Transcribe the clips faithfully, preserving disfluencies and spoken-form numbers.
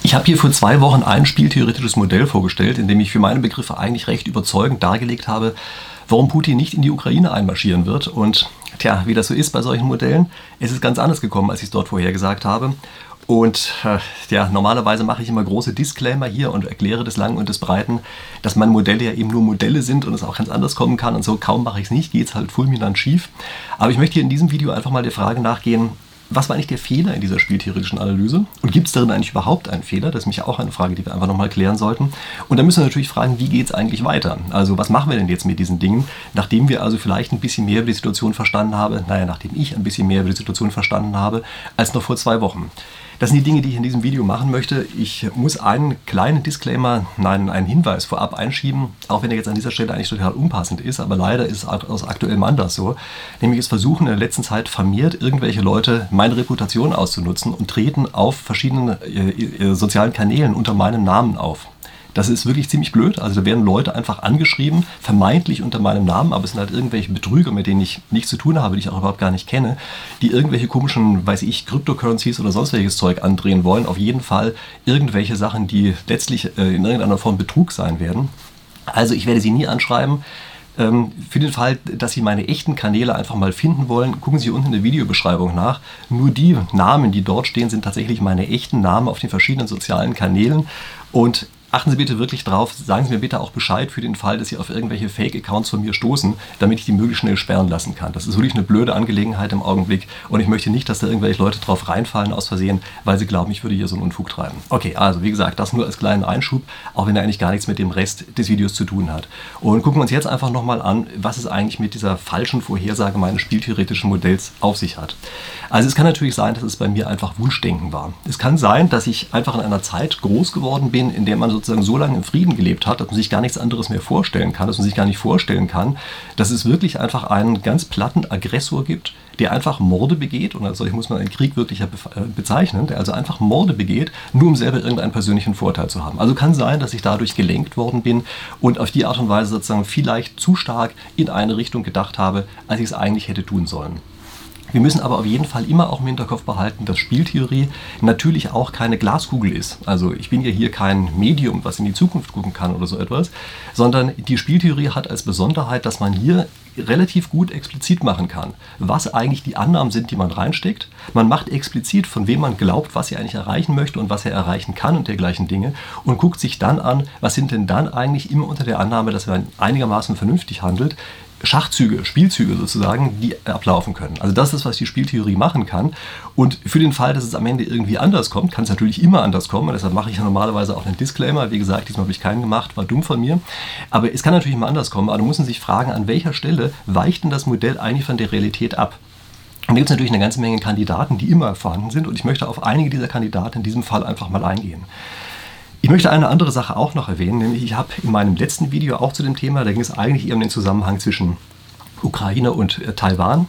Ich habe hier vor zwei Wochen ein spieltheoretisches Modell vorgestellt, in dem ich für meine Begriffe eigentlich recht überzeugend dargelegt habe, warum Putin nicht in die Ukraine einmarschieren wird. Und tja, wie das so ist bei solchen Modellen, es ist ganz anders gekommen, als ich es dort vorhergesagt habe. Und äh, ja, normalerweise mache ich immer große Disclaimer hier und erkläre des Langen und des Breiten, dass meine Modelle ja eben nur Modelle sind und es auch ganz anders kommen kann. Und so kaum mache ich es nicht, geht es halt fulminant schief. Aber ich möchte hier in diesem Video einfach mal der Frage nachgehen, was war eigentlich der Fehler in dieser spieltheoretischen Analyse? Und gibt es darin eigentlich überhaupt einen Fehler? Das ist mich auch eine Frage, die wir einfach nochmal klären sollten. Und dann müssen wir natürlich fragen, wie geht es eigentlich weiter? Also was machen wir denn jetzt mit diesen Dingen, nachdem wir also vielleicht ein bisschen mehr über die Situation verstanden haben, naja, nachdem ich ein bisschen mehr über die Situation verstanden habe, als noch vor zwei Wochen. Das sind die Dinge, die ich in diesem Video machen möchte. Ich muss einen kleinen Disclaimer, nein, einen Hinweis vorab einschieben, auch wenn er jetzt an dieser Stelle eigentlich total unpassend ist, aber leider ist es aus aktuellem Anlass so. Nämlich es versuchen in der letzten Zeit vermehrt irgendwelche Leute meine Reputation auszunutzen und treten auf verschiedenen äh, sozialen Kanälen unter meinem Namen auf. Das ist wirklich ziemlich blöd. Also da werden Leute einfach angeschrieben, vermeintlich unter meinem Namen, aber es sind halt irgendwelche Betrüger, mit denen ich nichts zu tun habe, die ich auch überhaupt gar nicht kenne, die irgendwelche komischen, weiß ich, Cryptocurrencies oder sonst welches Zeug andrehen wollen. Auf jeden Fall irgendwelche Sachen, die letztlich äh, in irgendeiner Form Betrug sein werden. Also ich werde sie nie anschreiben. Ähm, für den Fall, dass Sie meine echten Kanäle einfach mal finden wollen, gucken Sie unten in der Videobeschreibung nach. Nur die Namen, die dort stehen, sind tatsächlich meine echten Namen auf den verschiedenen sozialen Kanälen. Und achten Sie bitte wirklich drauf, sagen Sie mir bitte auch Bescheid für den Fall, dass Sie auf irgendwelche Fake-Accounts von mir stoßen, damit ich die möglichst schnell sperren lassen kann. Das ist wirklich eine blöde Angelegenheit im Augenblick und ich möchte nicht, dass da irgendwelche Leute drauf reinfallen aus Versehen, weil sie glauben, ich würde hier so einen Unfug treiben. Okay, also wie gesagt, das nur als kleinen Einschub, auch wenn er eigentlich gar nichts mit dem Rest des Videos zu tun hat. Und gucken wir uns jetzt einfach nochmal an, was es eigentlich mit dieser falschen Vorhersage meines spieltheoretischen Modells auf sich hat. Also es kann natürlich sein, dass es bei mir einfach Wunschdenken war. Es kann sein, dass ich einfach in einer Zeit groß geworden bin, in der man sozusagen so lange im Frieden gelebt hat, dass man sich gar nichts anderes mehr vorstellen kann, dass man sich gar nicht vorstellen kann, dass es wirklich einfach einen ganz platten Aggressor gibt, der einfach Morde begeht, und als solch muss man einen Krieg wirklich bezeichnen, der also einfach Morde begeht, nur um selber irgendeinen persönlichen Vorteil zu haben. Also kann sein, dass ich dadurch gelenkt worden bin und auf die Art und Weise sozusagen vielleicht zu stark in eine Richtung gedacht habe, als ich es eigentlich hätte tun sollen. Wir müssen aber auf jeden Fall immer auch im Hinterkopf behalten, dass Spieltheorie natürlich auch keine Glaskugel ist. Also ich bin ja hier kein Medium, was in die Zukunft gucken kann oder so etwas, sondern die Spieltheorie hat als Besonderheit, dass man hier relativ gut explizit machen kann, was eigentlich die Annahmen sind, die man reinsteckt. Man macht explizit, von wem man glaubt, was er eigentlich erreichen möchte und was er erreichen kann und dergleichen Dinge und guckt sich dann an, was sind denn dann eigentlich immer unter der Annahme, dass man einigermaßen vernünftig handelt, Schachzüge, Spielzüge sozusagen, die ablaufen können. Also das ist, was die Spieltheorie machen kann. Und für den Fall, dass es am Ende irgendwie anders kommt, kann es natürlich immer anders kommen. Und deshalb mache ich ja normalerweise auch einen Disclaimer. Wie gesagt, diesmal habe ich keinen gemacht, war dumm von mir. Aber es kann natürlich immer anders kommen. Aber da muss man sich fragen, an welcher Stelle weicht denn das Modell eigentlich von der Realität ab? Und da gibt es natürlich eine ganze Menge Kandidaten, die immer vorhanden sind. Und ich möchte auf einige dieser Kandidaten in diesem Fall einfach mal eingehen. Ich möchte eine andere Sache auch noch erwähnen, nämlich ich habe in meinem letzten Video auch zu dem Thema, da ging es eigentlich eher um den Zusammenhang zwischen Ukraine und äh, Taiwan.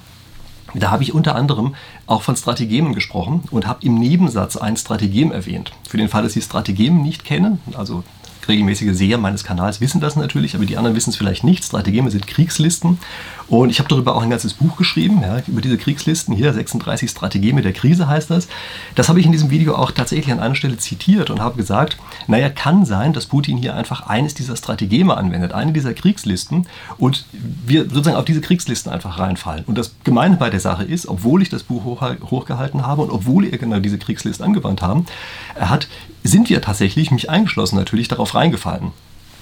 Da habe ich unter anderem auch von Strategemen gesprochen und habe im Nebensatz ein Strategem erwähnt. Für den Fall, dass Sie Strategemen nicht kennen, also regelmäßige Seher meines Kanals wissen das natürlich, aber die anderen wissen es vielleicht nicht. Strategeme sind Kriegslisten und ich habe darüber auch ein ganzes Buch geschrieben, ja, über diese Kriegslisten, hier sechsunddreißig Strategeme der Krise heißt das. Das habe ich in diesem Video auch tatsächlich an einer Stelle zitiert und habe gesagt, naja, kann sein, dass Putin hier einfach eines dieser Strategeme anwendet, eine dieser Kriegslisten und wir sozusagen auf diese Kriegslisten einfach reinfallen. Und das Gemeine bei der Sache ist, obwohl ich das Buch hoch, hochgehalten habe und obwohl er genau diese Kriegsliste angewandt haben, er hat, sind wir tatsächlich, mich eingeschlossen natürlich, darauf reingefallen.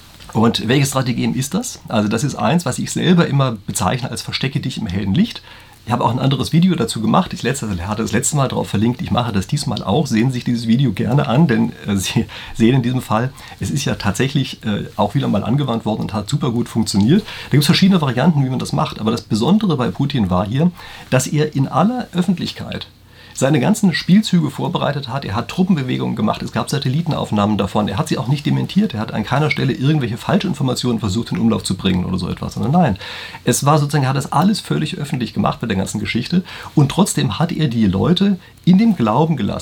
Und welches Strategem ist das? Also das ist eins, was ich selber immer bezeichne als Verstecke dich im hellen Licht. Ich habe auch ein anderes Video dazu gemacht. Ich letzte, hatte das letzte Mal darauf verlinkt. Ich mache das diesmal auch. Sehen Sie sich dieses Video gerne an, denn äh, Sie sehen in diesem Fall, es ist ja tatsächlich äh, auch wieder mal angewandt worden und hat super gut funktioniert. Da gibt es verschiedene Varianten, wie man das macht. Aber das Besondere bei Putin war hier, dass er in aller Öffentlichkeit seine ganzen Spielzüge vorbereitet hat. Er hat Truppenbewegungen gemacht, es gab Satellitenaufnahmen davon. Er hat sie auch nicht dementiert, er hat an keiner Stelle irgendwelche Falschinformationen versucht in Umlauf zu bringen oder so etwas, sondern nein. Es war sozusagen, er hat das alles völlig öffentlich gemacht bei der ganzen Geschichte und trotzdem hat er die Leute in dem Glauben gelassen,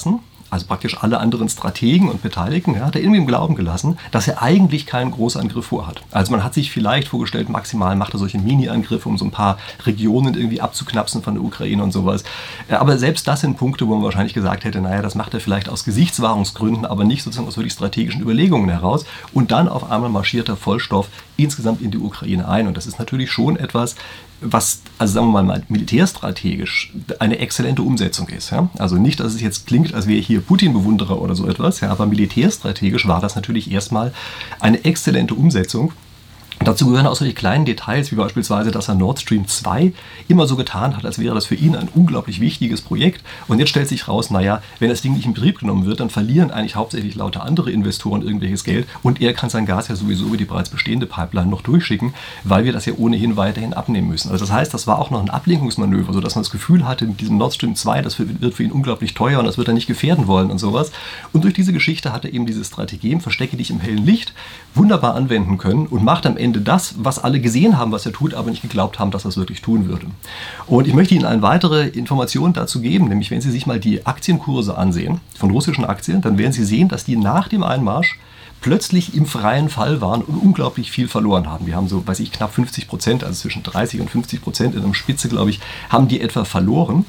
also praktisch alle anderen Strategen und Beteiligten, ja, hat er irgendwie im Glauben gelassen, dass er eigentlich keinen Großangriff vorhat. Also man hat sich vielleicht vorgestellt, maximal macht er solche Mini-Angriffe, um so ein paar Regionen irgendwie abzuknapsen von der Ukraine und sowas. Aber selbst das sind Punkte, wo man wahrscheinlich gesagt hätte, naja, das macht er vielleicht aus Gesichtswahrungsgründen, aber nicht sozusagen aus wirklich strategischen Überlegungen heraus. Und dann auf einmal marschiert er Vollstoff insgesamt in die Ukraine ein. Und das ist natürlich schon etwas, was, also sagen wir mal, militärstrategisch eine exzellente Umsetzung ist. Ja? Also nicht, dass es jetzt klingt, als wäre hier Putin-Bewunderer oder so etwas, ja, aber militärstrategisch war das natürlich erstmal eine exzellente Umsetzung. Dazu gehören auch solche kleinen Details, wie beispielsweise, dass er Nord Stream zwei immer so getan hat, als wäre das für ihn ein unglaublich wichtiges Projekt. Und jetzt stellt sich raus, naja, wenn das Ding nicht in Betrieb genommen wird, dann verlieren eigentlich hauptsächlich lauter andere Investoren irgendwelches Geld und er kann sein Gas ja sowieso über die bereits bestehende Pipeline noch durchschicken, weil wir das ja ohnehin weiterhin abnehmen müssen. Also das heißt, das war auch noch ein Ablenkungsmanöver, sodass man das Gefühl hatte, mit diesem Nord Stream zwei, das wird für ihn unglaublich teuer und das wird er nicht gefährden wollen und sowas. Und durch diese Geschichte hat er eben dieses Stratagem, verstecke dich im hellen Licht, wunderbar anwenden können und macht am Ende das, was alle gesehen haben, was er tut, aber nicht geglaubt haben, dass er es wirklich tun würde. Und ich möchte Ihnen eine weitere Information dazu geben, nämlich wenn Sie sich mal die Aktienkurse ansehen, von russischen Aktien, dann werden Sie sehen, dass die nach dem Einmarsch plötzlich im freien Fall waren und unglaublich viel verloren haben. Wir haben so, weiß ich, knapp fünfzig Prozent, also zwischen dreißig und fünfzig Prozent in einer Spitze, glaube ich, haben die etwa verloren.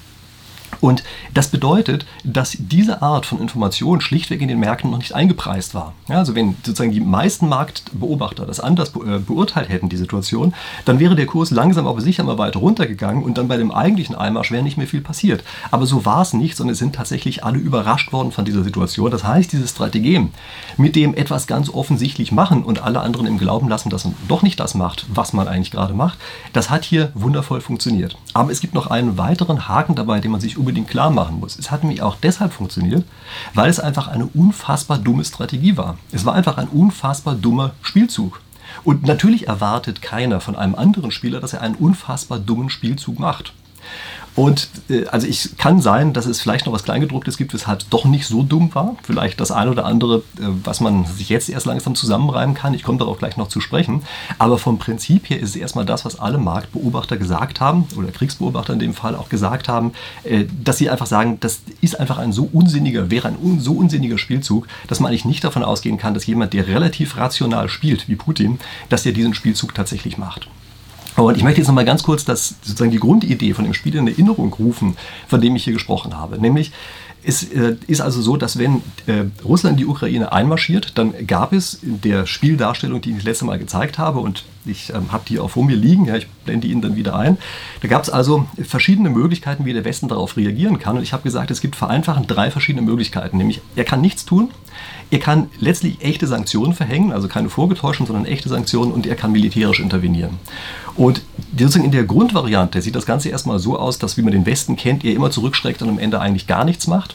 Und das bedeutet, dass diese Art von Information schlichtweg in den Märkten noch nicht eingepreist war. Ja, also wenn sozusagen die meisten Marktbeobachter das anders be- beurteilt hätten, die Situation, dann wäre der Kurs langsam aber sicher mal weiter runtergegangen und dann bei dem eigentlichen Einmarsch wäre nicht mehr viel passiert. Aber so war es nicht, sondern es sind tatsächlich alle überrascht worden von dieser Situation. Das heißt, dieses Stratagem, mit dem etwas ganz offensichtlich machen und alle anderen im Glauben lassen, dass man doch nicht das macht, was man eigentlich gerade macht, das hat hier wundervoll funktioniert. Aber es gibt noch einen weiteren Haken dabei, den man sich unbedingt klar machen muss. Es hat nämlich auch deshalb funktioniert, weil es einfach eine unfassbar dumme Strategie war. Es war einfach ein unfassbar dummer Spielzug. Und natürlich erwartet keiner von einem anderen Spieler, dass er einen unfassbar dummen Spielzug macht. Und äh, also es kann sein, dass es vielleicht noch was Kleingedrucktes gibt, weshalb es doch nicht so dumm war. Vielleicht das eine oder andere, äh, was man sich jetzt erst langsam zusammenreimen kann. Ich komme darauf gleich noch zu sprechen. Aber vom Prinzip her ist es erstmal das, was alle Marktbeobachter gesagt haben, oder Kriegsbeobachter in dem Fall auch gesagt haben, äh, dass sie einfach sagen, das ist einfach ein so unsinniger, wäre ein un, so unsinniger Spielzug, dass man eigentlich nicht davon ausgehen kann, dass jemand, der relativ rational spielt, wie Putin, dass er diesen Spielzug tatsächlich macht. Und ich möchte jetzt noch mal ganz kurz das, sozusagen die Grundidee von dem Spiel in Erinnerung rufen, von dem ich hier gesprochen habe. Nämlich, es äh, ist also so, dass wenn äh, Russland in die Ukraine einmarschiert, dann gab es in der Spieldarstellung, die ich das letzte Mal gezeigt habe, und ich ähm, habe die auch vor mir liegen, ja, ich blende Ihnen dann wieder ein, da gab es also verschiedene Möglichkeiten, wie der Westen darauf reagieren kann. Und ich habe gesagt, es gibt vereinfachend drei verschiedene Möglichkeiten. Nämlich, er kann nichts tun, er kann letztlich echte Sanktionen verhängen, also keine vorgetäuschten, sondern echte Sanktionen, und er kann militärisch intervenieren. Und sozusagen in der Grundvariante sieht das Ganze erstmal so aus, dass, wie man den Westen kennt, er immer zurückschreckt und am Ende eigentlich gar nichts macht.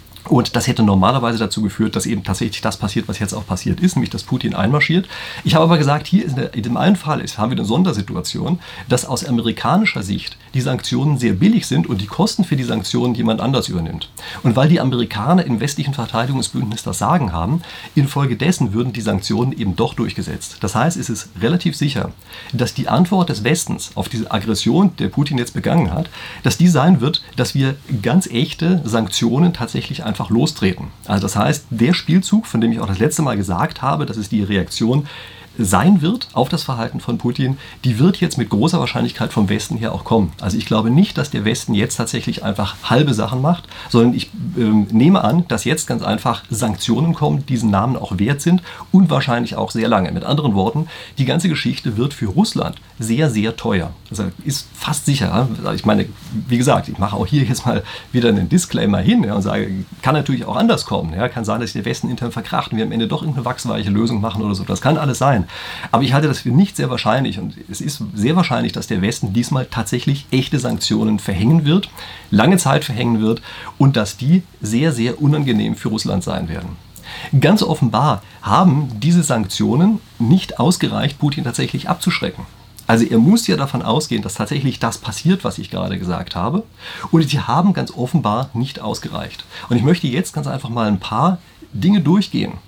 Und das hätte normalerweise dazu geführt, dass eben tatsächlich das passiert, was jetzt auch passiert ist, nämlich dass Putin einmarschiert. Ich habe aber gesagt, hier in dem einen Fall ist, haben wir eine Sondersituation, dass aus amerikanischer Sicht die Sanktionen sehr billig sind und die Kosten für die Sanktionen jemand anders übernimmt. Und weil die Amerikaner im westlichen Verteidigungsbündnis das Sagen haben, infolgedessen würden die Sanktionen eben doch durchgesetzt. Das heißt, es ist relativ sicher, dass die Antwort des Westens auf diese Aggression, der Putin jetzt begangen hat, dass die sein wird, dass wir ganz echte Sanktionen tatsächlich einfach einfach lostreten. Also das heißt, der Spielzug, von dem ich auch das letzte Mal gesagt habe, dass es die Reaktion sein wird auf das Verhalten von Putin, die wird jetzt mit großer Wahrscheinlichkeit vom Westen her auch kommen. Also ich glaube nicht, dass der Westen jetzt tatsächlich einfach halbe Sachen macht, sondern ich ähm, nehme an, dass jetzt ganz einfach Sanktionen kommen, die diesen Namen auch wert sind und wahrscheinlich auch sehr lange. Mit anderen Worten, die ganze Geschichte wird für Russland sehr, sehr teuer. Das ist fast sicher. Ich meine, wie gesagt, ich mache auch hier jetzt mal wieder einen Disclaimer hin, ja, und sage, kann natürlich auch anders kommen. Ja, kann sein, dass sich der Westen intern verkracht und wir am Ende doch irgendeine wachsweiche Lösung machen oder so. Das kann alles sein. Aber ich halte das für nicht sehr wahrscheinlich, und es ist sehr wahrscheinlich, dass der Westen diesmal tatsächlich echte Sanktionen verhängen wird, lange Zeit verhängen wird und dass die sehr, sehr unangenehm für Russland sein werden. Ganz offenbar haben diese Sanktionen nicht ausgereicht, Putin tatsächlich abzuschrecken. Also er muss ja davon ausgehen, dass tatsächlich das passiert, was ich gerade gesagt habe, und sie haben ganz offenbar nicht ausgereicht. Und ich möchte jetzt ganz einfach mal ein paar Dinge durchgehen,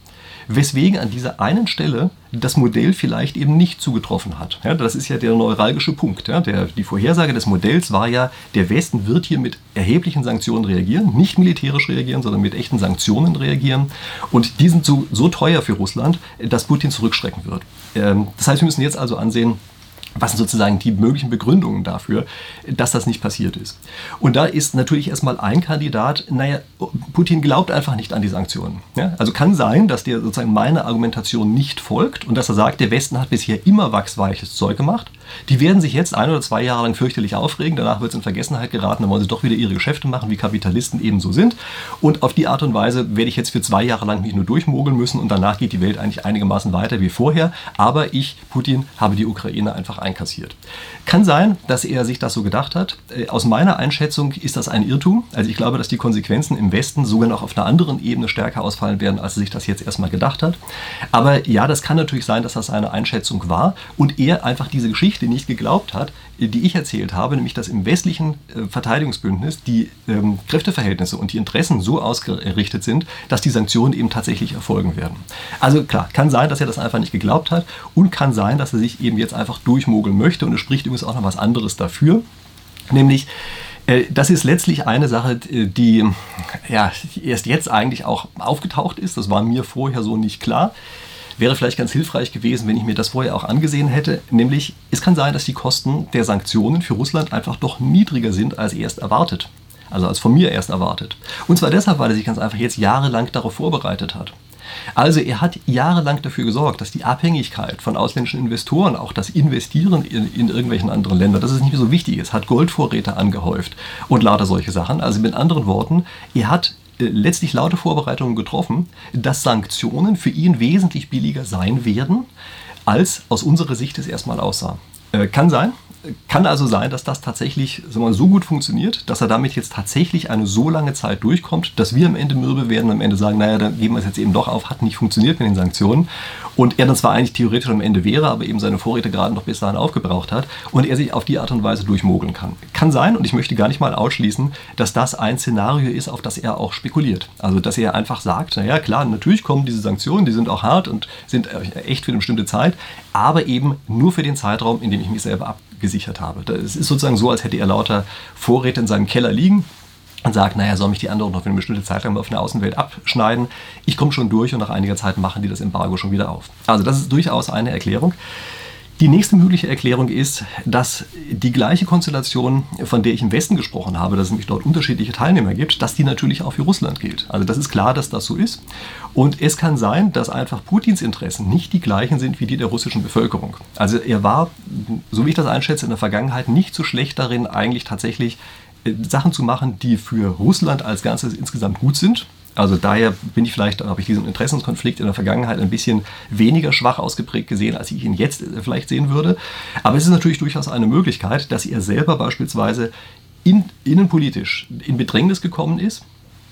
weswegen an dieser einen Stelle das Modell vielleicht eben nicht zugetroffen hat. Ja, das ist ja der neuralgische Punkt. Ja. Der, die Vorhersage des Modells war ja, der Westen wird hier mit erheblichen Sanktionen reagieren, nicht militärisch reagieren, sondern mit echten Sanktionen reagieren. Und die sind so, so teuer für Russland, dass Putin zurückschrecken wird. Ähm, das heißt, wir müssen jetzt also ansehen, was sind sozusagen die möglichen Begründungen dafür, dass das nicht passiert ist. Und da ist natürlich erstmal ein Kandidat, naja, Putin glaubt einfach nicht an die Sanktionen. Ja? Also kann sein, dass der sozusagen meiner Argumentation nicht folgt und dass er sagt, der Westen hat bisher immer wachsweiches Zeug gemacht. Die werden sich jetzt ein oder zwei Jahre lang fürchterlich aufregen, danach wird es in Vergessenheit geraten, dann wollen sie doch wieder ihre Geschäfte machen, wie Kapitalisten eben so sind. Und auf die Art und Weise werde ich jetzt für zwei Jahre lang mich nur durchmogeln müssen und danach geht die Welt eigentlich einigermaßen weiter wie vorher. Aber ich, Putin, habe die Ukraine einfach einkassiert. Kann sein, dass er sich das so gedacht hat. Aus meiner Einschätzung ist das ein Irrtum. Also ich glaube, dass die Konsequenzen im Westen sogar noch auf einer anderen Ebene stärker ausfallen werden, als er sich das jetzt erstmal gedacht hat. Aber ja, das kann natürlich sein, dass das seine Einschätzung war und er einfach diese Geschichte nicht geglaubt hat, die ich erzählt habe, nämlich dass im westlichen äh, Verteidigungsbündnis die ähm, Kräfteverhältnisse und die Interessen so ausgerichtet sind, dass die Sanktionen eben tatsächlich erfolgen werden. Also klar, kann sein, dass er das einfach nicht geglaubt hat und kann sein, dass er sich eben jetzt einfach durchmogeln möchte und es spricht übrigens auch noch was anderes dafür, nämlich äh, das ist letztlich eine Sache, die ja, erst jetzt eigentlich auch aufgetaucht ist, das war mir vorher so nicht klar. Wäre vielleicht ganz hilfreich gewesen, wenn ich mir das vorher auch angesehen hätte. Nämlich, es kann sein, dass die Kosten der Sanktionen für Russland einfach doch niedriger sind als erst erwartet. Also als von mir erst erwartet. Und zwar deshalb, weil er sich ganz einfach jetzt jahrelang darauf vorbereitet hat. Also er hat jahrelang dafür gesorgt, dass die Abhängigkeit von ausländischen Investoren, auch das Investieren in, in irgendwelchen anderen Ländern, dass es nicht mehr so wichtig ist, hat Goldvorräte angehäuft und lauter solche Sachen. Also mit anderen Worten, er hat letztlich laute Vorbereitungen getroffen, dass Sanktionen für ihn wesentlich billiger sein werden, als aus unserer Sicht es erstmal aussah. Äh, kann sein. Kann also sein, dass das tatsächlich sagen wir mal, so gut funktioniert, dass er damit jetzt tatsächlich eine so lange Zeit durchkommt, dass wir am Ende mürbe werden und am Ende sagen, naja, dann geben wir es jetzt eben doch auf, hat nicht funktioniert mit den Sanktionen. Und er dann zwar eigentlich theoretisch am Ende wäre, aber eben seine Vorräte gerade noch bis dahin aufgebraucht hat und er sich auf die Art und Weise durchmogeln kann. Kann sein, und ich möchte gar nicht mal ausschließen, dass das ein Szenario ist, auf das er auch spekuliert. Also, dass er einfach sagt, naja, klar, natürlich kommen diese Sanktionen, die sind auch hart und sind echt für eine bestimmte Zeit, aber eben nur für den Zeitraum, in dem ich mich selber abgesichert habe. Es ist sozusagen so, als hätte er lauter Vorräte in seinem Keller liegen und sagt, naja, soll mich die anderen noch für eine bestimmte Zeit lang auf der Außenwelt abschneiden. Ich komme schon durch und nach einiger Zeit machen die das Embargo schon wieder auf. Also das ist durchaus eine Erklärung. Die nächste mögliche Erklärung ist, dass die gleiche Konstellation, von der ich im Westen gesprochen habe, dass es nämlich dort unterschiedliche Teilnehmer gibt, dass die natürlich auch für Russland gilt. Also das ist klar, dass das so ist. Und es kann sein, dass einfach Putins Interessen nicht die gleichen sind wie die der russischen Bevölkerung. Also er war, so wie ich das einschätze, in der Vergangenheit nicht so schlecht darin, eigentlich tatsächlich Sachen zu machen, die für Russland als Ganzes insgesamt gut sind. Also daher bin ich vielleicht, habe ich diesen Interessenskonflikt in der Vergangenheit ein bisschen weniger schwach ausgeprägt gesehen, als ich ihn jetzt vielleicht sehen würde. Aber es ist natürlich durchaus eine Möglichkeit, dass er selber beispielsweise in, innenpolitisch in Bedrängnis gekommen ist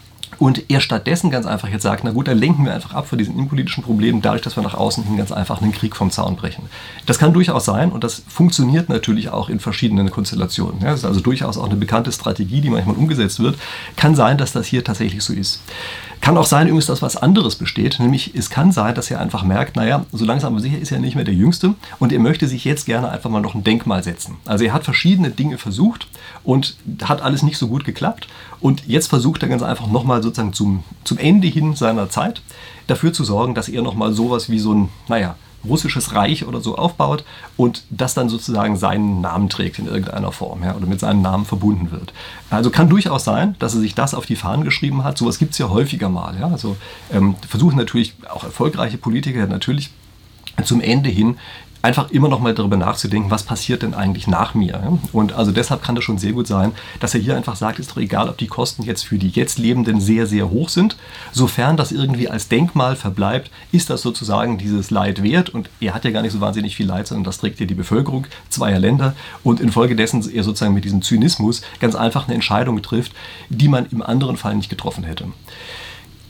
und er stattdessen ganz einfach jetzt sagt, na gut, dann lenken wir einfach ab von diesen innenpolitischen Problemen, dadurch, dass wir nach außen hin ganz einfach einen Krieg vom Zaun brechen. Das kann durchaus sein und das funktioniert natürlich auch in verschiedenen Konstellationen. Ja, das ist also durchaus auch eine bekannte Strategie, die manchmal umgesetzt wird. Kann sein, dass das hier tatsächlich so ist. Kann auch sein übrigens, dass was anderes besteht, nämlich es kann sein, dass er einfach merkt, naja, so langsam aber sicher ist er nicht mehr der Jüngste und er möchte sich jetzt gerne einfach mal noch ein Denkmal setzen. Also er hat verschiedene Dinge versucht und hat alles nicht so gut geklappt und jetzt versucht er ganz einfach nochmal sozusagen zum, zum Ende hin seiner Zeit dafür zu sorgen, dass er nochmal sowas wie so ein, naja, russisches Reich oder so aufbaut und das dann sozusagen seinen Namen trägt in irgendeiner Form, ja, oder mit seinem Namen verbunden wird. Also kann durchaus sein, dass er sich das auf die Fahnen geschrieben hat. Sowas gibt es ja häufiger mal. Ja. Also ähm, versuchen natürlich auch erfolgreiche Politiker natürlich zum Ende hin einfach immer noch mal darüber nachzudenken, was passiert denn eigentlich nach mir. Und also deshalb kann das schon sehr gut sein, dass er hier einfach sagt, ist doch egal, ob die Kosten jetzt für die jetzt Lebenden sehr, sehr hoch sind. Sofern das irgendwie als Denkmal verbleibt, ist das sozusagen dieses Leid wert. Und er hat ja gar nicht so wahnsinnig viel Leid, sondern das trägt ja die Bevölkerung zweier Länder. Und infolgedessen er sozusagen mit diesem Zynismus ganz einfach eine Entscheidung trifft, die man im anderen Fall nicht getroffen hätte.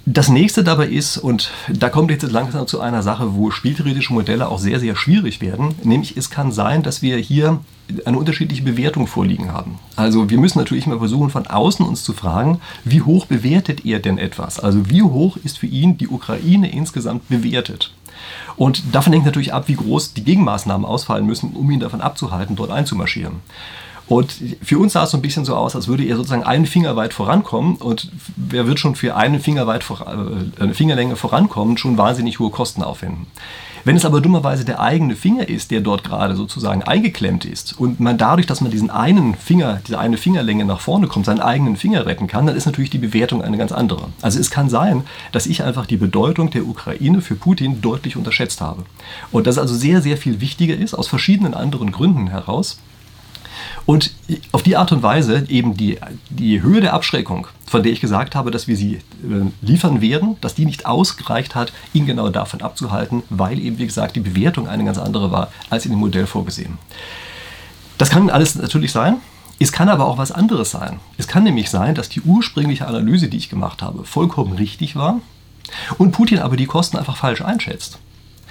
Das nächste dabei ist, und da kommt jetzt langsam zu einer Sache, wo spieltheoretische Modelle auch sehr, sehr schwierig werden, nämlich es kann sein, dass wir hier eine unterschiedliche Bewertung vorliegen haben. Also wir müssen natürlich mal versuchen, von außen uns zu fragen, wie hoch bewertet er denn etwas? Also wie hoch ist für ihn die Ukraine insgesamt bewertet? Und davon hängt natürlich ab, wie groß die Gegenmaßnahmen ausfallen müssen, um ihn davon abzuhalten, dort einzumarschieren. Und für uns sah es so ein bisschen so aus, als würde er sozusagen einen Finger weit vorankommen, und wer wird schon für einen Finger weit vor, äh, eine Fingerlänge vorankommen, schon wahnsinnig hohe Kosten aufwenden. Wenn es aber dummerweise der eigene Finger ist, der dort gerade sozusagen eingeklemmt ist, und man dadurch, dass man diesen einen Finger, diese eine Fingerlänge nach vorne kommt, seinen eigenen Finger retten kann, dann ist natürlich die Bewertung eine ganz andere. Also es kann sein, dass ich einfach die Bedeutung der Ukraine für Putin deutlich unterschätzt habe. Und dass es also sehr, sehr viel wichtiger ist, aus verschiedenen anderen Gründen heraus. Und auf die Art und Weise eben die, die Höhe der Abschreckung, von der ich gesagt habe, dass wir sie äh, liefern werden, dass die nicht ausgereicht hat, ihn genau davon abzuhalten, weil eben, wie gesagt, die Bewertung eine ganz andere war, als in dem Modell vorgesehen. Das kann alles natürlich sein. Es kann aber auch was anderes sein. Es kann nämlich sein, dass die ursprüngliche Analyse, die ich gemacht habe, vollkommen richtig war und Putin aber die Kosten einfach falsch einschätzt.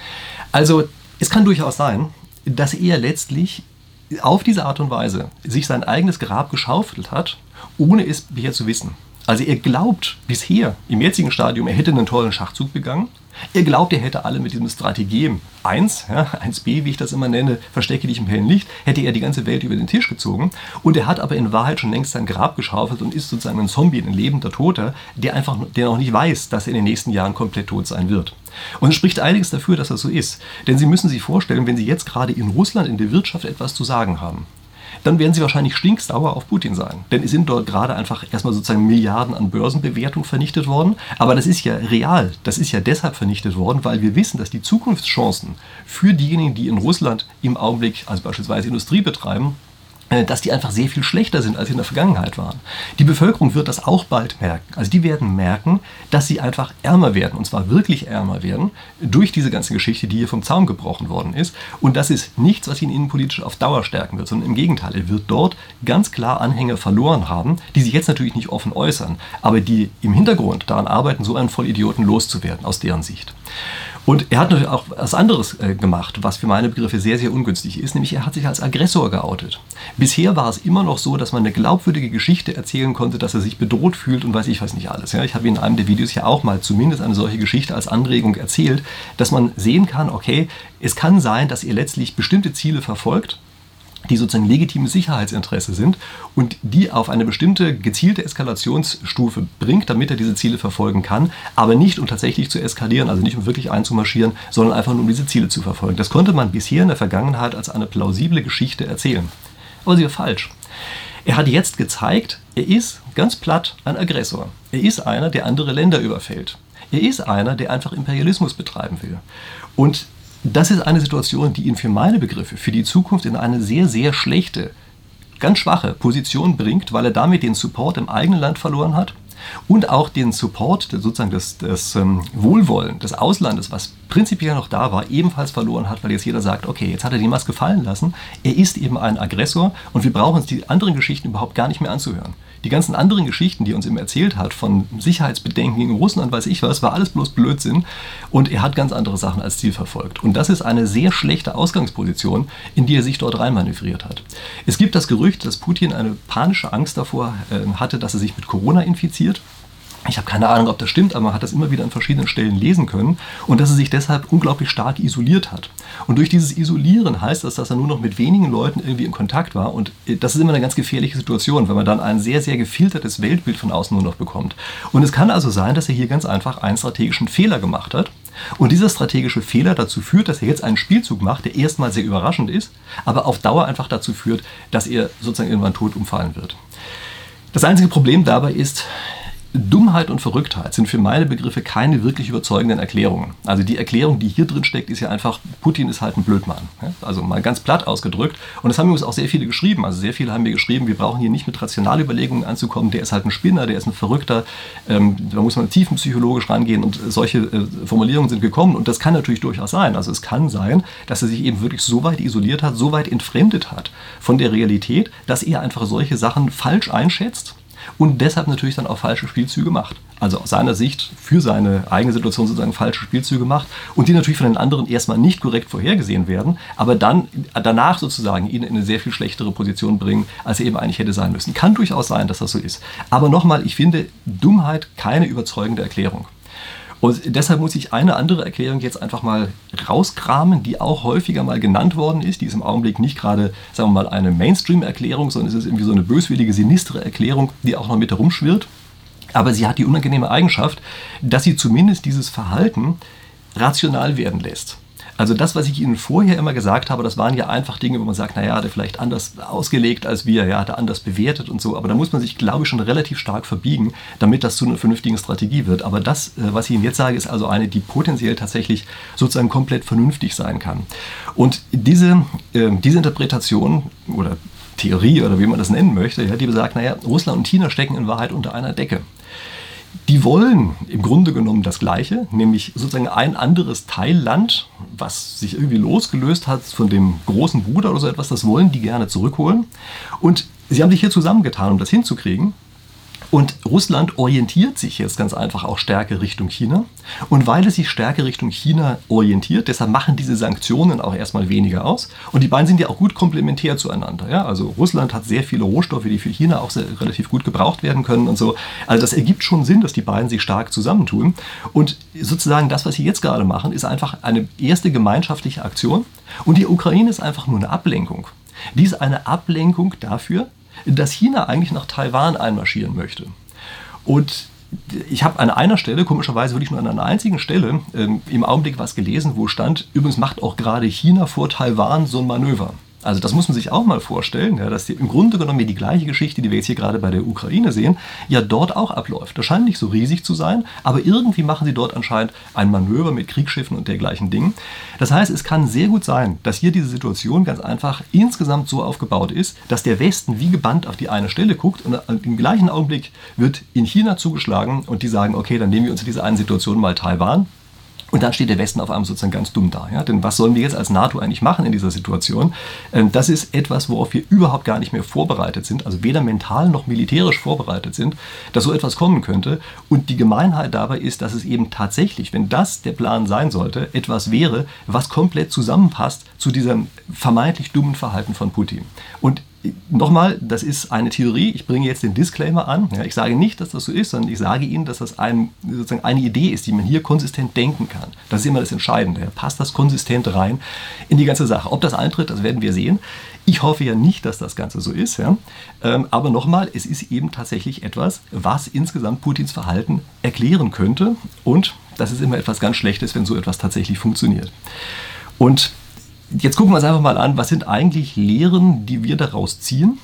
Also es kann durchaus sein, dass er letztlich auf diese Art und Weise sich sein eigenes Grab geschaufelt hat, ohne es bisher zu wissen. Also er glaubt bisher im jetzigen Stadium, er hätte einen tollen Schachzug begangen. Er glaubt, er hätte alle mit diesem Strategem eins, ja, eins b, wie ich das immer nenne, verstecke dich im hellen Licht, hätte er die ganze Welt über den Tisch gezogen. Und er hat aber in Wahrheit schon längst sein Grab geschaufelt und ist sozusagen ein Zombie, ein lebender Toter, der einfach, der noch nicht weiß, dass er in den nächsten Jahren komplett tot sein wird. Und es spricht einiges dafür, dass das so ist. Denn Sie müssen sich vorstellen, wenn Sie jetzt gerade in Russland in der Wirtschaft etwas zu sagen haben, dann werden Sie wahrscheinlich stinksauer auf Putin sein. Denn es sind dort gerade einfach erstmal sozusagen Milliarden an Börsenbewertung vernichtet worden. Aber das ist ja real. Das ist ja deshalb vernichtet worden, weil wir wissen, dass die Zukunftschancen für diejenigen, die in Russland im Augenblick, also beispielsweise Industrie betreiben, dass die einfach sehr viel schlechter sind, als sie in der Vergangenheit waren. Die Bevölkerung wird das auch bald merken. Also die werden merken, dass sie einfach ärmer werden, und zwar wirklich ärmer werden, durch diese ganze Geschichte, die hier vom Zaun gebrochen worden ist. Und das ist nichts, was ihn innenpolitisch auf Dauer stärken wird, sondern im Gegenteil. Er wird dort ganz klar Anhänger verloren haben, die sich jetzt natürlich nicht offen äußern, aber die im Hintergrund daran arbeiten, so einen Vollidioten loszuwerden, aus deren Sicht. Und er hat natürlich auch was anderes äh, gemacht, was für meine Begriffe sehr, sehr ungünstig ist, nämlich er hat sich als Aggressor geoutet. Bisher war es immer noch so, dass man eine glaubwürdige Geschichte erzählen konnte, dass er sich bedroht fühlt und weiß ich was nicht alles. Ja, ich habe in einem der Videos ja auch mal zumindest eine solche Geschichte als Anregung erzählt, dass man sehen kann, okay, es kann sein, dass er letztlich bestimmte Ziele verfolgt, die sozusagen legitimes Sicherheitsinteresse sind und die auf eine bestimmte gezielte Eskalationsstufe bringt, damit er diese Ziele verfolgen kann, aber nicht um tatsächlich zu eskalieren, also nicht um wirklich einzumarschieren, sondern einfach nur um diese Ziele zu verfolgen. Das konnte man bisher in der Vergangenheit als eine plausible Geschichte erzählen. Aber sie war falsch. Er hat jetzt gezeigt, er ist ganz platt ein Aggressor. Er ist einer, der andere Länder überfällt. Er ist einer, der einfach Imperialismus betreiben will. Und das ist eine Situation, die ihn für meine Begriffe, für die Zukunft in eine sehr, sehr schlechte, ganz schwache Position bringt, weil er damit den Support im eigenen Land verloren hat und auch den Support, sozusagen das, das ähm, Wohlwollen des Auslandes, was prinzipiell noch da war, ebenfalls verloren hat, weil jetzt jeder sagt, okay, jetzt hat er die Maske fallen lassen, er ist eben ein Aggressor und wir brauchen uns die anderen Geschichten überhaupt gar nicht mehr anzuhören. Die ganzen anderen Geschichten, die er uns immer erzählt hat, von Sicherheitsbedenken gegen Russland, weiß ich was, war alles bloß Blödsinn und er hat ganz andere Sachen als Ziel verfolgt. Und das ist eine sehr schlechte Ausgangsposition, in die er sich dort reinmanövriert hat. Es gibt das Gerücht, dass Putin eine panische Angst davor äh, hatte, dass er sich mit Corona infiziert. Ich habe keine Ahnung, ob das stimmt, aber man hat das immer wieder an verschiedenen Stellen lesen können und dass er sich deshalb unglaublich stark isoliert hat. Und durch dieses Isolieren heißt das, dass er nur noch mit wenigen Leuten irgendwie in Kontakt war und das ist immer eine ganz gefährliche Situation, wenn man dann ein sehr, sehr gefiltertes Weltbild von außen nur noch bekommt. Und es kann also sein, dass er hier ganz einfach einen strategischen Fehler gemacht hat und dieser strategische Fehler dazu führt, dass er jetzt einen Spielzug macht, der erstmal sehr überraschend ist, aber auf Dauer einfach dazu führt, dass er sozusagen irgendwann tot umfallen wird. Das einzige Problem dabei ist, Dummheit und Verrücktheit sind für meine Begriffe keine wirklich überzeugenden Erklärungen. Also die Erklärung, die hier drin steckt, ist ja einfach, Putin ist halt ein Blödmann. Also mal ganz platt ausgedrückt. Und das haben übrigens auch sehr viele geschrieben. Also sehr viele haben mir geschrieben, wir brauchen hier nicht mit Rationalüberlegungen anzukommen. Der ist halt ein Spinner, der ist ein Verrückter. Ähm, da muss man tiefenpsychologisch rangehen. Und solche äh, Formulierungen sind gekommen. Und das kann natürlich durchaus sein. Also es kann sein, dass er sich eben wirklich so weit isoliert hat, so weit entfremdet hat von der Realität, dass er einfach solche Sachen falsch einschätzt. und deshalb natürlich dann auch falsche Spielzüge macht. Also aus seiner Sicht für seine eigene Situation sozusagen falsche Spielzüge macht und die natürlich von den anderen erstmal nicht korrekt vorhergesehen werden, aber dann danach sozusagen ihn in eine sehr viel schlechtere Position bringen, als er eben eigentlich hätte sein müssen. Kann durchaus sein, dass das so ist. Aber nochmal, ich finde Dummheit keine überzeugende Erklärung. Und deshalb muss ich eine andere Erklärung jetzt einfach mal rauskramen, die auch häufiger mal genannt worden ist. Die ist im Augenblick nicht gerade, sagen wir mal, eine Mainstream-Erklärung, sondern es ist irgendwie so eine böswillige, sinistre Erklärung, die auch noch mit herumschwirrt. Aber sie hat die unangenehme Eigenschaft, dass sie zumindest dieses Verhalten rational werden lässt. Also das, was ich Ihnen vorher immer gesagt habe, das waren ja einfach Dinge, wo man sagt, naja, hat er vielleicht anders ausgelegt als wir, ja, hat er anders bewertet und so. Aber da muss man sich, glaube ich, schon relativ stark verbiegen, damit das zu einer vernünftigen Strategie wird. Aber das, was ich Ihnen jetzt sage, ist also eine, die potenziell tatsächlich sozusagen komplett vernünftig sein kann. Und diese, äh, diese Interpretation oder Theorie oder wie man das nennen möchte, ja, die besagt, naja, Russland und China stecken in Wahrheit unter einer Decke. Die wollen im Grunde genommen das Gleiche, nämlich sozusagen ein anderes Teilland, was sich irgendwie losgelöst hat von dem großen Bruder oder so etwas, das wollen die gerne zurückholen. Und sie haben sich hier zusammengetan, um das hinzukriegen. Und Russland orientiert sich jetzt ganz einfach auch stärker Richtung China. Und weil es sich stärker Richtung China orientiert, deshalb machen diese Sanktionen auch erstmal weniger aus. Und die beiden sind ja auch gut komplementär zueinander. Ja? Also Russland hat sehr viele Rohstoffe, die für China auch sehr, relativ gut gebraucht werden können und so. Also das ergibt schon Sinn, dass die beiden sich stark zusammentun. Und sozusagen das, was sie jetzt gerade machen, ist einfach eine erste gemeinschaftliche Aktion. Und die Ukraine ist einfach nur eine Ablenkung. Die ist eine Ablenkung dafür, dass China eigentlich nach Taiwan einmarschieren möchte. Und ich habe an einer Stelle, komischerweise wirklich nur an einer einzigen Stelle, ähm, im Augenblick was gelesen, wo stand, übrigens macht auch gerade China vor Taiwan so ein Manöver. Also das muss man sich auch mal vorstellen, ja, dass die, im Grunde genommen die gleiche Geschichte, die wir jetzt hier gerade bei der Ukraine sehen, ja dort auch abläuft. Das scheint nicht so riesig zu sein, aber irgendwie machen sie dort anscheinend ein Manöver mit Kriegsschiffen und dergleichen Dingen. Das heißt, es kann sehr gut sein, dass hier diese Situation ganz einfach insgesamt so aufgebaut ist, dass der Westen wie gebannt auf die eine Stelle guckt und im gleichen Augenblick wird in China zugeschlagen und die sagen, okay, dann nehmen wir uns in dieser einen Situation mal Taiwan. Und dann steht der Westen auf einmal sozusagen ganz dumm da. Ja? Denn was sollen wir jetzt als NATO eigentlich machen in dieser Situation? Ähm, das ist etwas, worauf wir überhaupt gar nicht mehr vorbereitet sind, also weder mental noch militärisch vorbereitet sind, dass so etwas kommen könnte. Und die Gemeinheit dabei ist, dass es eben tatsächlich, wenn das der Plan sein sollte, etwas wäre, was komplett zusammenpasst zu diesem vermeintlich dummen Verhalten von Putin. Und nochmal, das ist eine Theorie, ich bringe jetzt den Disclaimer an. Ja, ich sage nicht, dass das so ist, sondern ich sage Ihnen, dass das ein, sozusagen eine Idee ist, die man hier konsistent denken kann. Das ist immer das Entscheidende. Ja, passt das konsistent rein in die ganze Sache? Ob das eintritt, das werden wir sehen. Ich hoffe ja nicht, dass das Ganze so ist. Ja. Ähm, aber nochmal, es ist eben tatsächlich etwas, was insgesamt Putins Verhalten erklären könnte. Und das ist immer etwas ganz Schlechtes, wenn so etwas tatsächlich funktioniert. Und jetzt gucken wir uns einfach mal an, was sind eigentlich Lehren, die wir daraus ziehen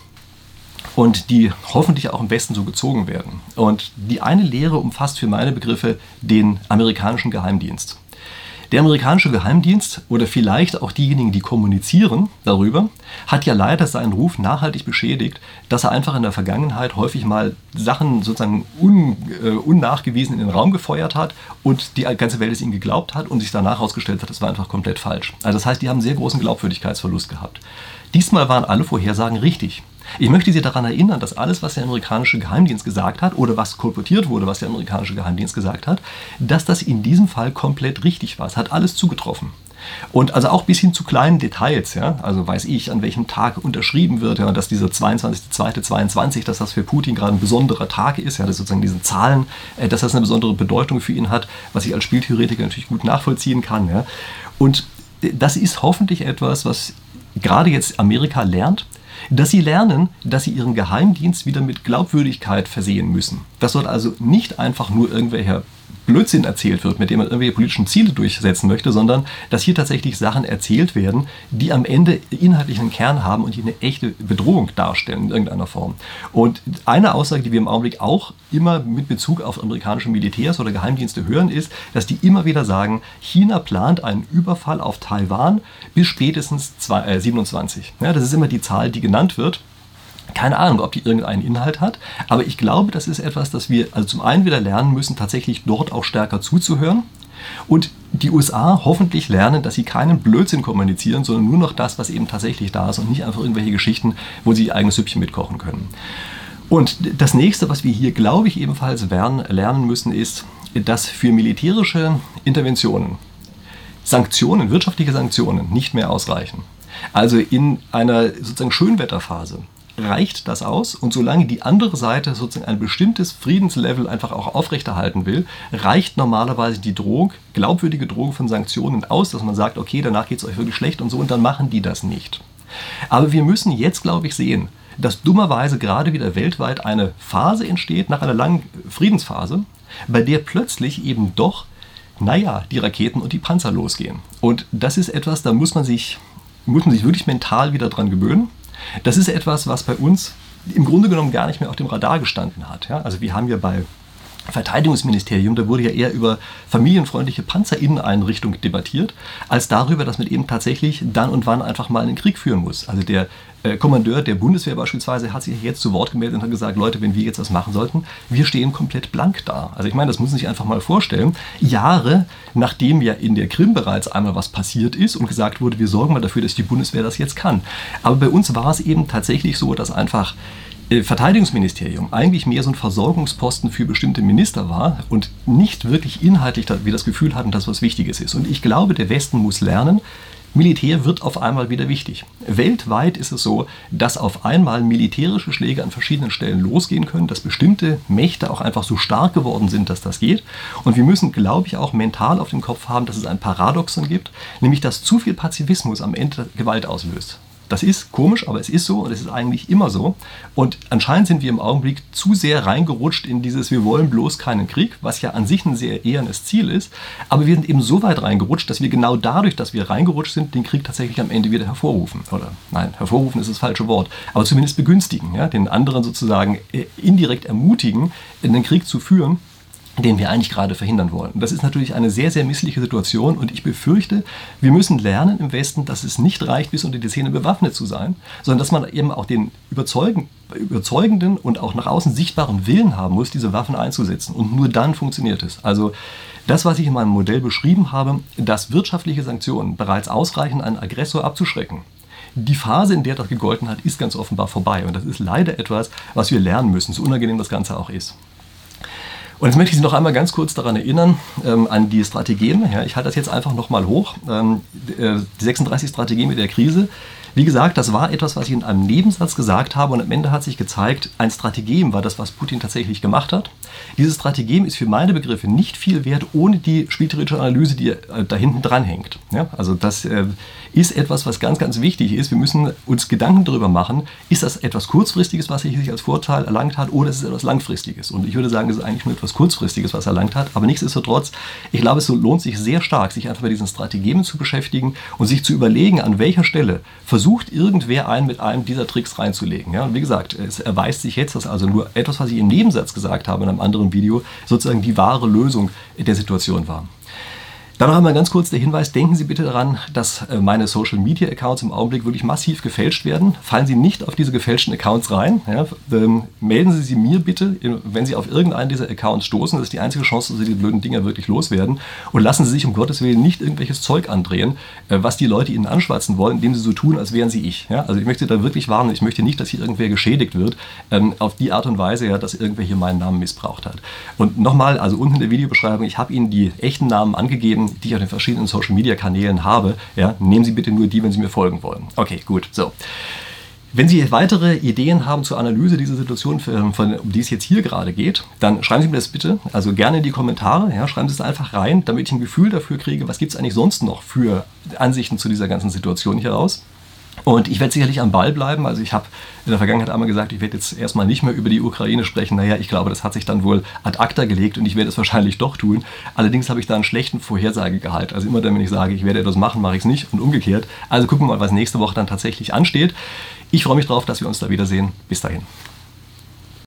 und die hoffentlich auch im Westen so gezogen werden. Und die eine Lehre umfasst für meine Begriffe den amerikanischen Geheimdienst. Der amerikanische Geheimdienst oder vielleicht auch diejenigen, die kommunizieren darüber, hat ja leider seinen Ruf nachhaltig beschädigt, dass er einfach in der Vergangenheit häufig mal Sachen sozusagen un, äh, unnachgewiesen in den Raum gefeuert hat und die ganze Welt es ihm geglaubt hat und sich danach herausgestellt hat, das war einfach komplett falsch. Also das heißt, die haben einen sehr großen Glaubwürdigkeitsverlust gehabt. Diesmal waren alle Vorhersagen richtig. Ich möchte Sie daran erinnern, dass alles, was der amerikanische Geheimdienst gesagt hat oder was kolportiert wurde, was der amerikanische Geheimdienst gesagt hat, dass das in diesem Fall komplett richtig war. Es hat alles zugetroffen. Und also auch bis hin zu kleinen Details, ja, also weiß ich, an welchem Tag unterschrieben wird, ja, dass dieser zweiundzwanzigster zweiter zweiundzwanzig, dass das für Putin gerade ein besonderer Tag ist, ja, dass sozusagen diese Zahlen, äh, dass das eine besondere Bedeutung für ihn hat, was ich als Spieltheoretiker natürlich gut nachvollziehen kann. Ja. Und das ist hoffentlich etwas, was gerade jetzt Amerika lernt, dass sie lernen, dass sie ihren Geheimdienst wieder mit Glaubwürdigkeit versehen müssen. Dass dort also nicht einfach nur irgendwelcher Blödsinn erzählt wird, mit dem man irgendwelche politischen Ziele durchsetzen möchte, sondern dass hier tatsächlich Sachen erzählt werden, die am Ende inhaltlichen Kern haben und die eine echte Bedrohung darstellen in irgendeiner Form. Und eine Aussage, die wir im Augenblick auch immer mit Bezug auf amerikanische Militärs oder Geheimdienste hören, ist, dass die immer wieder sagen, China plant einen Überfall auf Taiwan bis spätestens siebenundzwanzig. Ja, das ist immer die Zahl, die genannt wird. Keine Ahnung, ob die irgendeinen Inhalt hat, aber ich glaube, das ist etwas, das wir also zum einen wieder lernen müssen, tatsächlich dort auch stärker zuzuhören und die U S A hoffentlich lernen, dass sie keinen Blödsinn kommunizieren, sondern nur noch das, was eben tatsächlich da ist und nicht einfach irgendwelche Geschichten, wo sie ihr eigenes Süppchen mitkochen können. Und das nächste, was wir hier, glaube ich, ebenfalls lernen müssen, ist, dass für militärische Interventionen Sanktionen, wirtschaftliche Sanktionen nicht mehr ausreichen. Also in einer sozusagen Schönwetterphase reicht das aus, und solange die andere Seite sozusagen ein bestimmtes Friedenslevel einfach auch aufrechterhalten will, reicht normalerweise die Drohung, glaubwürdige Drohung von Sanktionen aus, dass man sagt, okay, danach geht es euch wirklich schlecht und so, und dann machen die das nicht. Aber wir müssen jetzt, glaube ich, sehen, dass dummerweise gerade wieder weltweit eine Phase entsteht, nach einer langen Friedensphase, bei der plötzlich eben doch, naja, die Raketen und die Panzer losgehen. Und das ist etwas, da muss man sich, muss man sich wirklich mental wieder dran gewöhnen. Das ist etwas, was bei uns im Grunde genommen gar nicht mehr auf dem Radar gestanden hat. Ja? Also wir haben ja bei Verteidigungsministerium, da wurde ja eher über familienfreundliche Panzerinneneinrichtungen debattiert, als darüber, dass man eben tatsächlich dann und wann einfach mal einen Krieg führen muss. Also der äh, Kommandeur der Bundeswehr beispielsweise hat sich jetzt zu Wort gemeldet und hat gesagt, Leute, wenn wir jetzt was machen sollten, wir stehen komplett blank da. Also ich meine, das muss man sich einfach mal vorstellen. Jahre nachdem ja in der Krim bereits einmal was passiert ist und gesagt wurde, wir sorgen mal dafür, dass die Bundeswehr das jetzt kann. Aber bei uns war es eben tatsächlich so, dass einfach Verteidigungsministerium eigentlich mehr so ein Versorgungsposten für bestimmte Minister war und nicht wirklich inhaltlich wir das Gefühl hatten, dass was Wichtiges ist. Und ich glaube, der Westen muss lernen, Militär wird auf einmal wieder wichtig. Weltweit ist es so, dass auf einmal militärische Schläge an verschiedenen Stellen losgehen können, dass bestimmte Mächte auch einfach so stark geworden sind, dass das geht. Und wir müssen, glaube ich, auch mental auf dem Kopf haben, dass es ein Paradoxon gibt, nämlich dass zu viel Pazifismus am Ende Gewalt auslöst. Das ist komisch, aber es ist so und es ist eigentlich immer so. Und anscheinend sind wir im Augenblick zu sehr reingerutscht in dieses wir wollen bloß keinen Krieg, was ja an sich ein sehr ehrenes Ziel ist. Aber wir sind eben so weit reingerutscht, dass wir genau dadurch, dass wir reingerutscht sind, den Krieg tatsächlich am Ende wieder hervorrufen. Oder nein, hervorrufen ist das falsche Wort, aber zumindest begünstigen, ja, den anderen sozusagen indirekt ermutigen, den Krieg zu führen, den wir eigentlich gerade verhindern wollen. Das ist natürlich eine sehr, sehr missliche Situation und ich befürchte, wir müssen lernen im Westen, dass es nicht reicht, bis unter die Zähne bewaffnet zu sein, sondern dass man eben auch den überzeugen, überzeugenden und auch nach außen sichtbaren Willen haben muss, diese Waffen einzusetzen. Und nur dann funktioniert es. Also das, was ich in meinem Modell beschrieben habe, dass wirtschaftliche Sanktionen bereits ausreichen, einen Aggressor abzuschrecken. Die Phase, in der das gegolten hat, ist ganz offenbar vorbei. Und das ist leider etwas, was wir lernen müssen, so unangenehm das Ganze auch ist. Und jetzt möchte ich Sie noch einmal ganz kurz daran erinnern, ähm, an die Strategien. Ja, ich halte das jetzt einfach nochmal hoch. Ähm, die sechsunddreißig Strategien mit der Krise. Wie gesagt, das war etwas, was ich in einem Nebensatz gesagt habe und am Ende hat sich gezeigt, ein Strategem war das, was Putin tatsächlich gemacht hat. Dieses Strategem ist für meine Begriffe nicht viel wert, ohne die spieltheoretische Analyse, die äh, da hinten dran hängt. Ja, also das äh, ist etwas, was ganz, ganz wichtig ist. Wir müssen uns Gedanken darüber machen, ist das etwas Kurzfristiges, was sich als Vorteil erlangt hat, oder ist es etwas Langfristiges? Und ich würde sagen, es ist eigentlich nur etwas Kurzfristiges, was er erlangt hat. Aber nichtsdestotrotz, ich glaube, es lohnt sich sehr stark, sich einfach mit diesen Strategien zu beschäftigen und sich zu überlegen, an welcher Stelle versucht irgendwer einen mit einem dieser Tricks reinzulegen. Ja, und wie gesagt, es erweist sich jetzt, dass also nur etwas, was ich im Nebensatz gesagt habe in einem anderen Video, sozusagen die wahre Lösung der Situation war. Dann noch einmal ganz kurz der Hinweis, denken Sie bitte daran, dass meine Social-Media-Accounts im Augenblick wirklich massiv gefälscht werden. Fallen Sie nicht auf diese gefälschten Accounts rein. Ja, ähm, melden Sie sie mir bitte, wenn Sie auf irgendeinen dieser Accounts stoßen. Das ist die einzige Chance, dass Sie die blöden Dinger wirklich loswerden. Und lassen Sie sich um Gottes Willen nicht irgendwelches Zeug andrehen, äh, was die Leute Ihnen anschwatzen wollen, indem Sie so tun, als wären Sie ich. Ja, also ich möchte da wirklich warnen, ich möchte nicht, dass hier irgendwer geschädigt wird, ähm, auf die Art und Weise, ja, dass irgendwer hier meinen Namen missbraucht hat. Und nochmal, also unten in der Videobeschreibung, ich habe Ihnen die echten Namen angegeben, die ich auf den verschiedenen Social-Media-Kanälen habe. Ja, nehmen Sie bitte nur die, wenn Sie mir folgen wollen. Okay, gut, so. Wenn Sie weitere Ideen haben zur Analyse dieser Situation, von, um die es jetzt hier gerade geht, dann schreiben Sie mir das bitte, also gerne in die Kommentare. Ja, schreiben Sie es einfach rein, damit ich ein Gefühl dafür kriege, was gibt es eigentlich sonst noch für Ansichten zu dieser ganzen Situation hier raus. Und ich werde sicherlich am Ball bleiben. Also ich habe in der Vergangenheit einmal gesagt, ich werde jetzt erstmal nicht mehr über die Ukraine sprechen. Naja, ich glaube, das hat sich dann wohl ad acta gelegt und ich werde es wahrscheinlich doch tun. Allerdings habe ich da einen schlechten Vorhersagegehalt. Also immer dann, wenn ich sage, ich werde etwas machen, mache ich es nicht und umgekehrt. Also gucken wir mal, was nächste Woche dann tatsächlich ansteht. Ich freue mich darauf, dass wir uns da wiedersehen. Bis dahin.